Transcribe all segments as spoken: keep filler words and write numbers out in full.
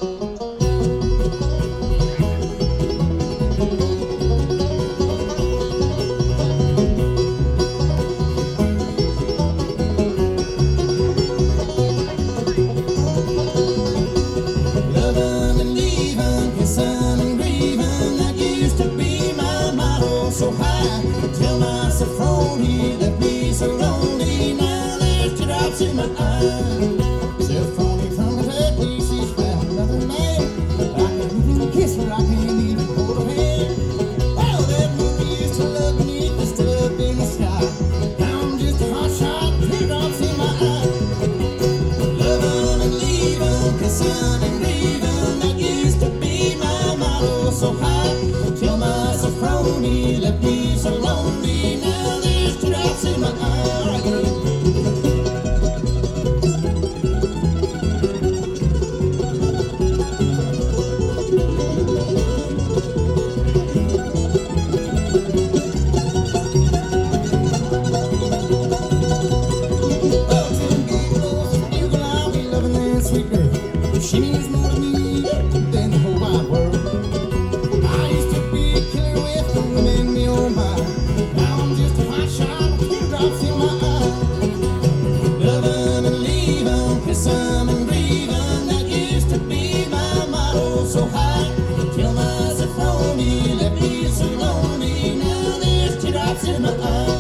Loving and leaving, kissing and grieving, that used to be my motto so high. Till my Sophronie left me so lonely, now there's teardrops in my eyes. Sophronie from Kentucky, she's found another man. I can't even kiss her, I can't even hold her hand. Well, that moon used to look beneath the still up in the sky. Now I'm just a hot shot, teardrops in my eyes. Loving and leaving, kissing and grieving, that used to be my motto so high. Till my Sophronie left me so lonely, now there's teardrops in my eyes. She means more to me than the whole wide world. I used to be a killer with the women, me oh my. Now I'm just a hot shot with teardrops in my eyes. Loving and leaving, kissing and grieving, that used to be my motto so high. Till my Sophronie left me so lonely, now there's teardrops in my eyes.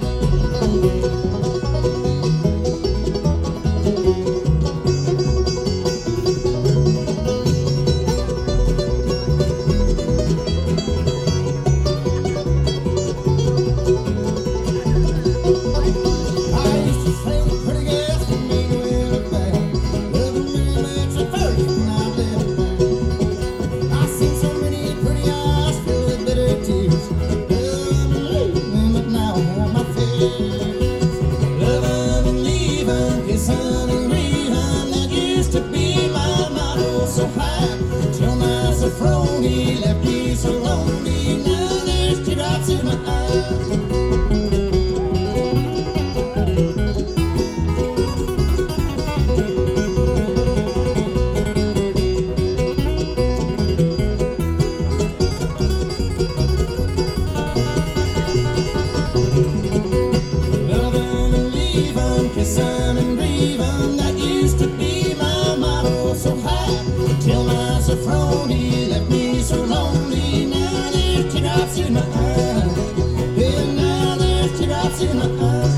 Till my Sophronie left me so lonely, now there's teardrops in my eyes. Loving and leaving, kissing and grieving, that used to be my motto so high. Till my Sophronie left me so lonely, now there's teardrops in my eyes. Yeah, now there's teardrops in my eyes.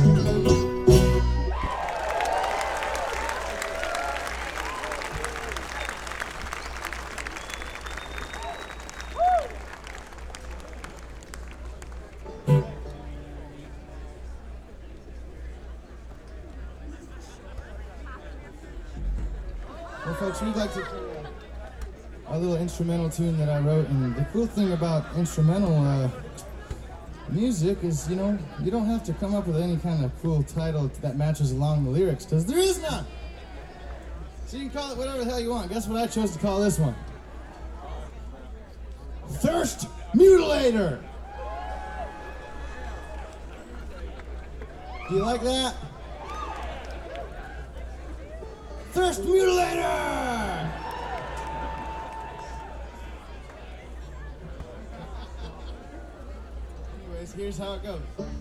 Well, folks, we'd like to play a, a little instrumental tune that I wrote, and the cool thing about instrumental uh, music is, you know, you don't have to come up with any kind of cool title that matches along the lyrics, because there is none. So you can call it whatever the hell you want. Guess what I chose to call this one? Thirst Mutilator! Do you like that? Thirst Mutilator! Anyways, here's how it goes.